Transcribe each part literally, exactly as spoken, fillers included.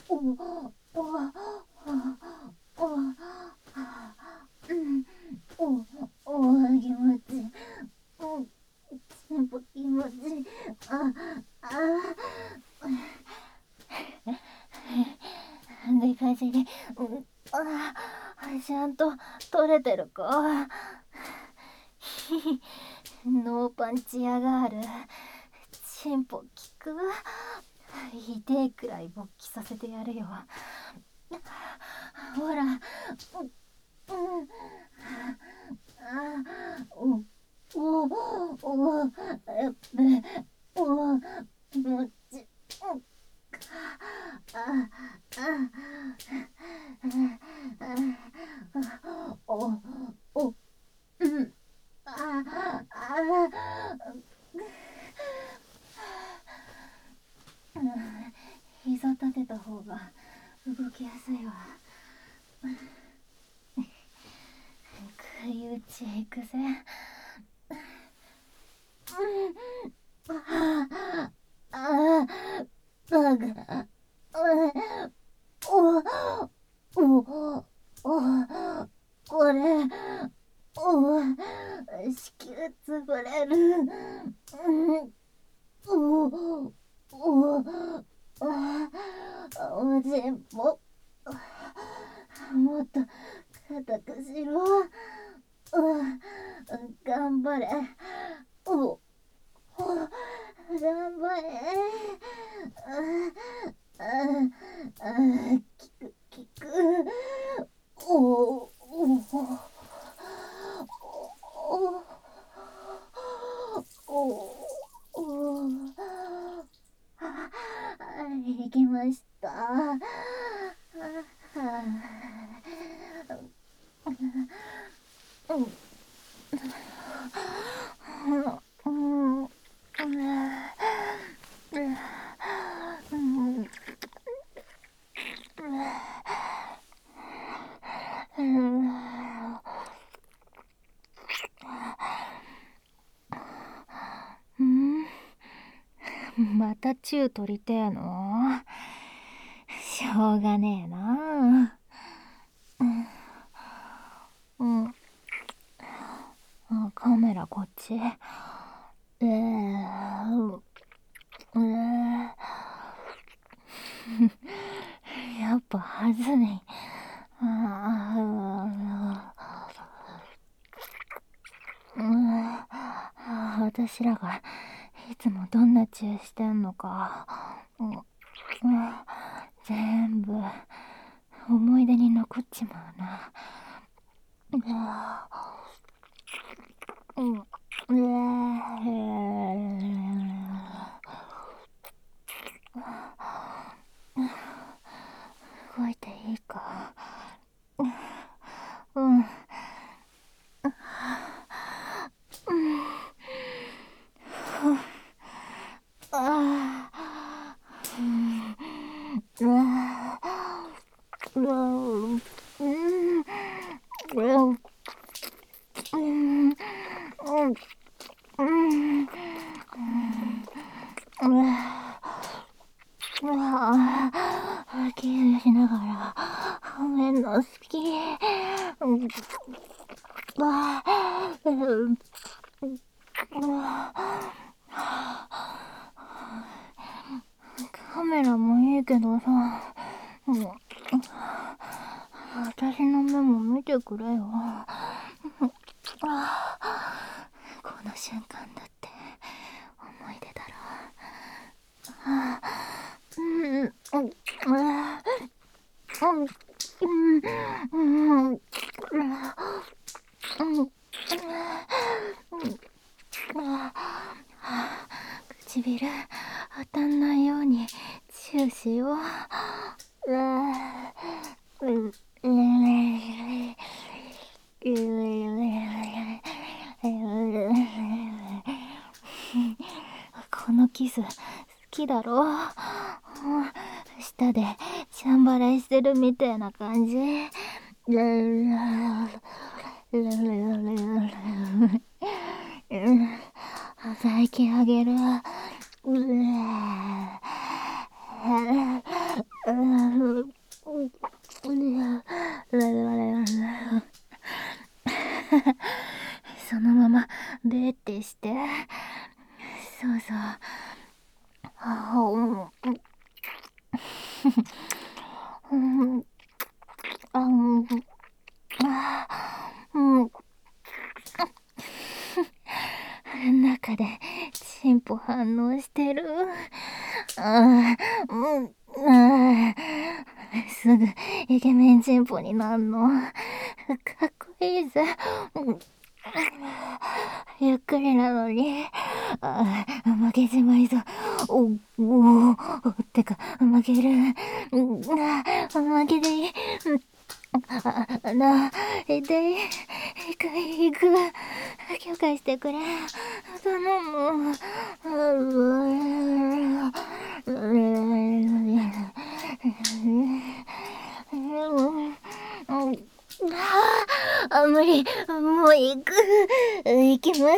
おおおおうんおお気持ちいい。うんチンポ気持ちいい。ああでかいしに、うん、あちゃんと取れてるか。ノーパンチやがる。チンポ効く。痛いくらい勃起させてやるよ。ほら、うん、あおおおやっべおもちああおおうんああ膝立てた方が動きやすいわ。食い打ちいくぜ。ああバグおおおこれお子宮潰れる。おおおおじんももっと硬くしろ。頑張れ。お頑張れ。ああきくきくおおおおお行きました。うんまたチュー取りてえの？しょうがねえな。うん、うん、カメラこっち。えー、えー、やっぱはずい。あうん、私らがいつもどんなチューしてんのか、うん、全部思い出に残っちまうな。うん、動いていいか。うん。ああ。うわ。うわ。うん。うん。うん。うん。うわ。うわ。キーしながらはめんの好き。うん。わあ。うん。うわ。カメラもいいけどさ、うん、私の目も見てくれよ。この瞬間だって思い出だろ。うん、うん、うん、うん、うん、唇当たんないようにチューしよう。このキス好きだろ。舌でチャンバラしてるみたいな感じ。最近あげる。うあうんうんあうんあうん中でチンポ反応してる。あーうんあーすぐイケメンチンポになんの。かっこいいぜ。うんゆっくりなのに。あー負けちまいそう。おおてか負ける。うんあ負けていい。あな痛い。行く行く。許可してくれ。頼む。あ、無理。もう行く。行きます。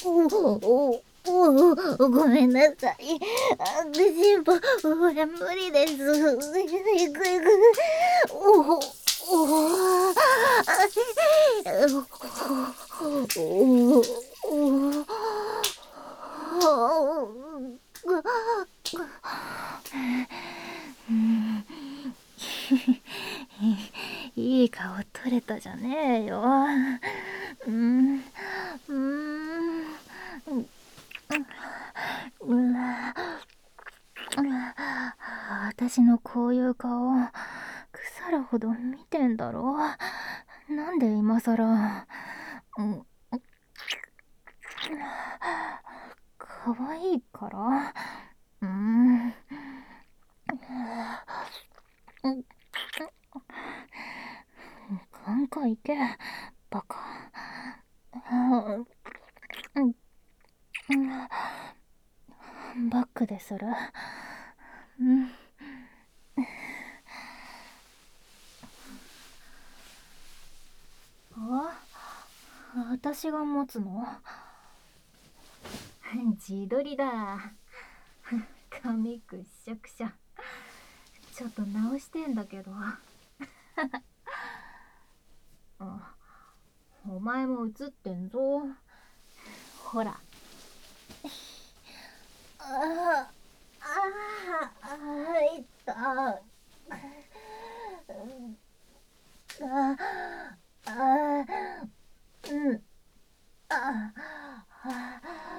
おおおおごめんなさい。あ、チンポ、ほら無理です。行く行く。おおおあおおいい顔取れたじゃねえよ。うん、うん、うん、私のこういう顔、腐るほど見てんだろ。なんで今さら、うん、かわいいから。うん。眼科行け、バカ。バックでする。うん。あ、私が持つの？自撮りだ。髪くっしゃくしゃ。ちょっと直してんだけど。あ、お前も映ってんぞ。ほら。ああ、ああ、いった。ああ、あうん、ああ、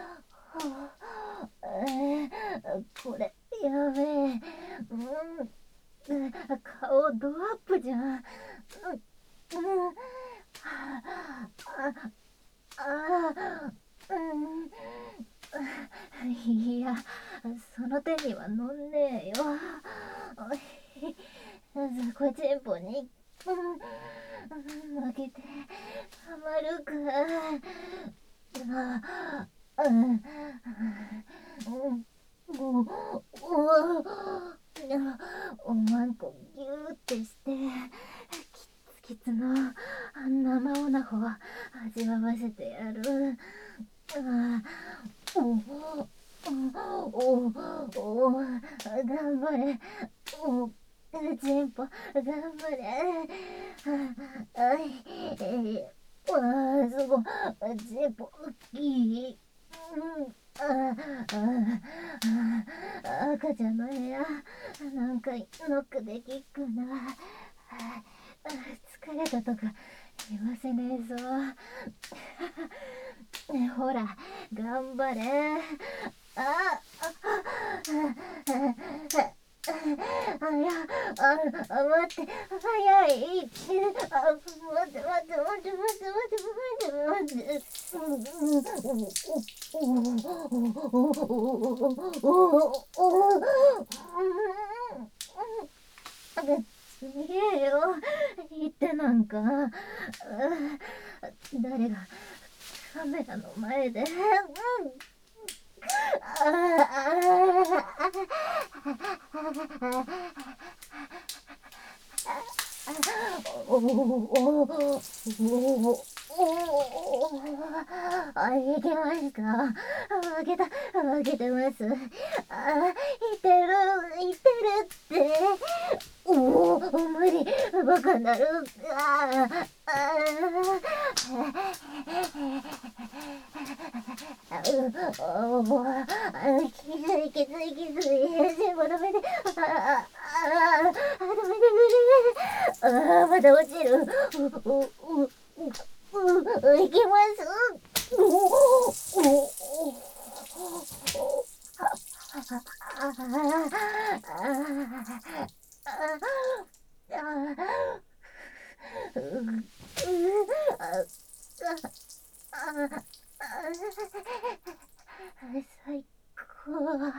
えこれ、やべえ。うん、顔ドアップじゃん。うん、うん、ああ、うん。いや、その手には乗んねえよ。雑魚チンポに、うん、負けてたまるか。あ、うん、うん、お、お、おまんこギューってして、キツキツの生オナホ味わわせてやる。あ、おおおおお頑張れ。おチンポ頑張れ。あいえー、わあすごいチンポ大きい。うんあああ赤ちゃんの部屋なんかノックできっかな。あ疲れたとか言わせねえぞ。ほら頑張れ。あああいやああ待って早い。あ待って待って待って待って待って待って待ってすげえよ言ってなんか誰がカメラの前で、うんあおおあ、いけました。負けた、負けてます。あ、いてる、いてるって。おお、無理、バカになる。ああ、あう、もう、あ、きついきついきつい。全部ダメで、あ、あ、あ、ダメで無理。あ、また落ちる。う、う、う、う、う、いきます。おおおおあ最高。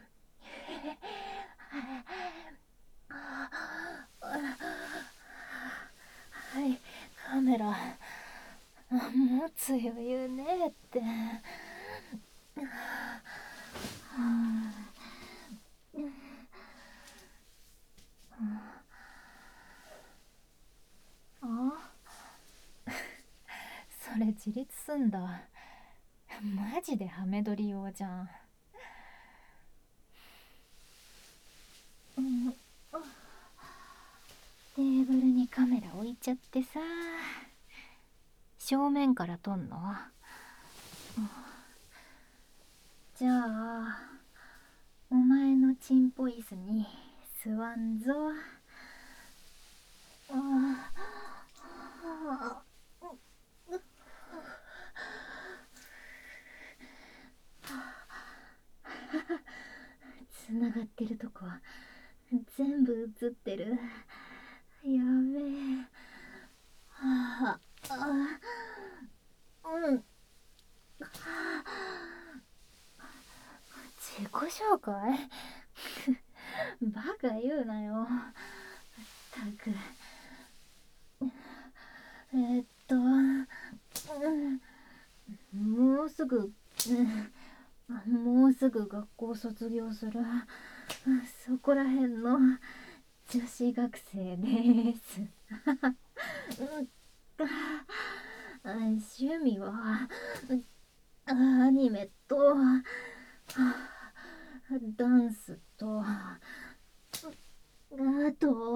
はい、カメラ持つ余裕ねえって。あ、それ自立すんだ。マジでハメ撮り用じゃん。うん、テーブルにカメラ置いちゃってさ、正面から撮んの？じゃあお前のチンポ椅子に座んぞ。つながってるとこ全部映ってる。やべえ。はあ、あ、うん。自己紹介バカ言うなよ。ったく。えーっと、うん、もうすぐ、うん、もうすぐ学校卒業する。そこらへんの女子学生です。趣味はアニメとダンスと、あと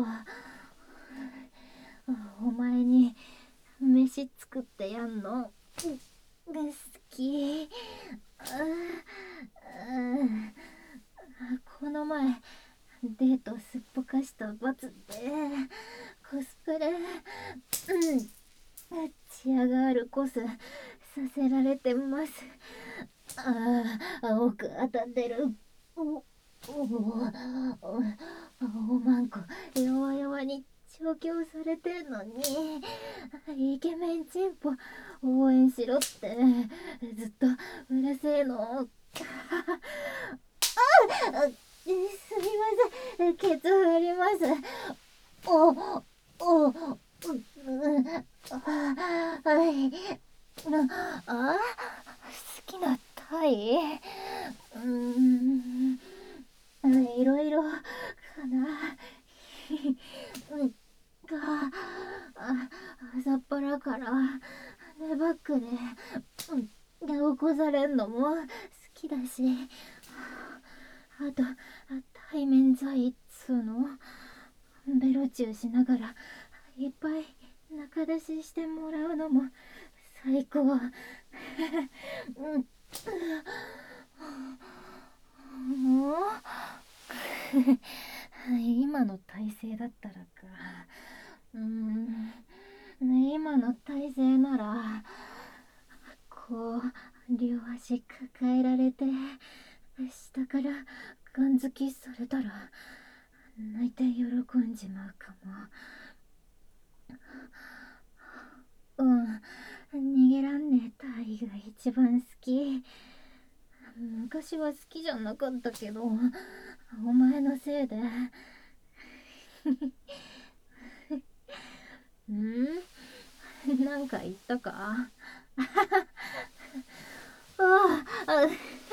お前に飯作ってやんの好き。この前デートすっぽかした罰でコスプレ、うん、チアガールコスさせられてます。ああ、青く当たってる。おおおおまんこ弱々に調教されてんのに、イケメンチンポ応援しろってずっとうるせえの。あ、すみません、ケツ振ります。おお、う、はい。あ、好きなタイ、うーん、いろいろかな。うんが、あ、朝っぱらから寝バックで、うん、起こされんのも好きだし、あと対面罪っつうの、ベロチューしながらいっぱい仲出ししてもらうのも最高。うん、もう今の体勢だったらか。うーん、今の体勢ならこう両足抱えられて下からガンづきされたら泣いて喜んじまうかも。うん、逃げらんねえタイが一番好き。昔は好きじゃなかったけど、お前のせいで。ん、なんか言ったか？ああ、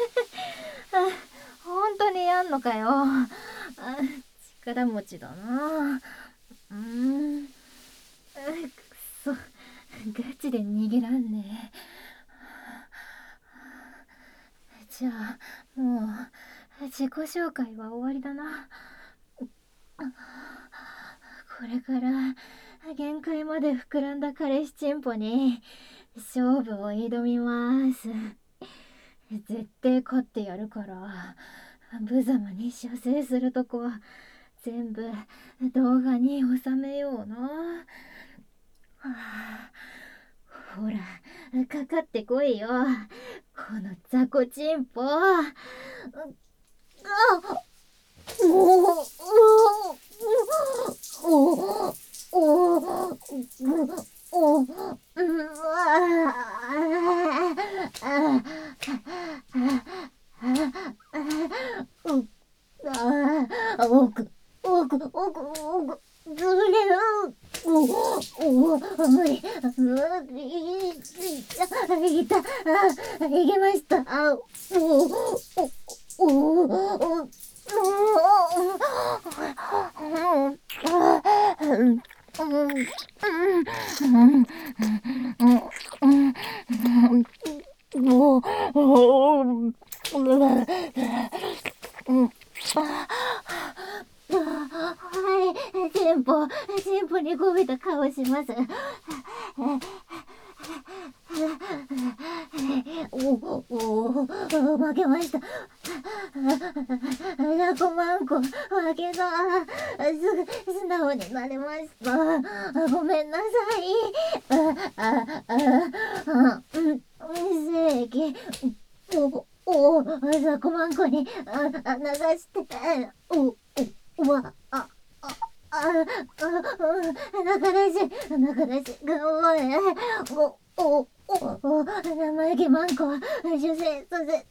本当にやんのかよ。あ、力持ちだな。うーん、くそ、ガチで逃げらんねえ。じゃあもう自己紹介は終わりだな。これから限界まで膨らんだ彼氏チンポに勝負を挑みます。絶対勝ってやるから、無様に射精するとこ全部動画に収めような。はあ、ほら、かかってこいよ、この雑魚チンポ。あおおおおおおうわあおくおくおくおくずれるおお無理無理いたいけましたおおおおもう、はい、進歩、進歩にこびた顔します。おおお負けました。ラコマンコ負けた。すぐ素直になれました。ごめんなさい。あああうん正義おおラコマンコにあ流しておおわああああ仲出し仲出し頑張れおおおお生意気マンコは修正させて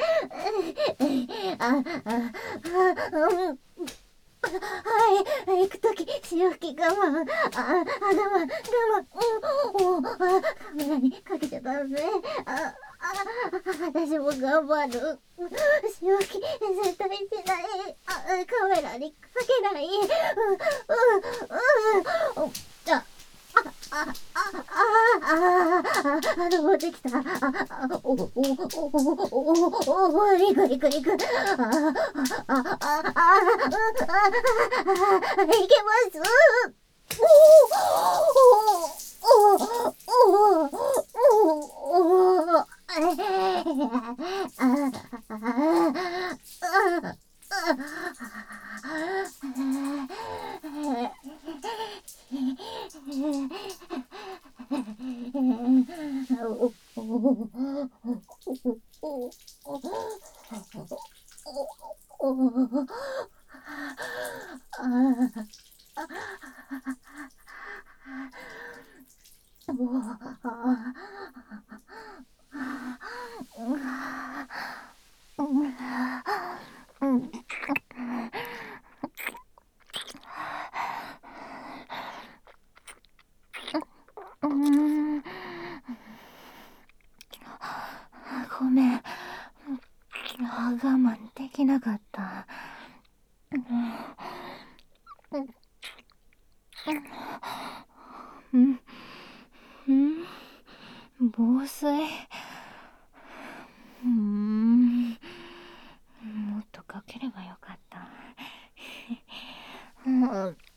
あああうんはい、行くとき、潮吹き我慢。あ、あ、我慢、我慢。おお、あ、カメラにかけちゃダメ。あ、あ、私も頑張る。潮吹き、絶対しない。あ、カメラにかけない。うん、うん、うん。あ、あ、あ、あ、あ、登ってきた。あ、お、お、お、お、お、お、いくいくいく。あ、あ、あ、あ、あ、いけます。お、お、お、お、お、お、ごめん、我慢できなかった。うん、うん、防水。うーん、もっとかければよかった。うん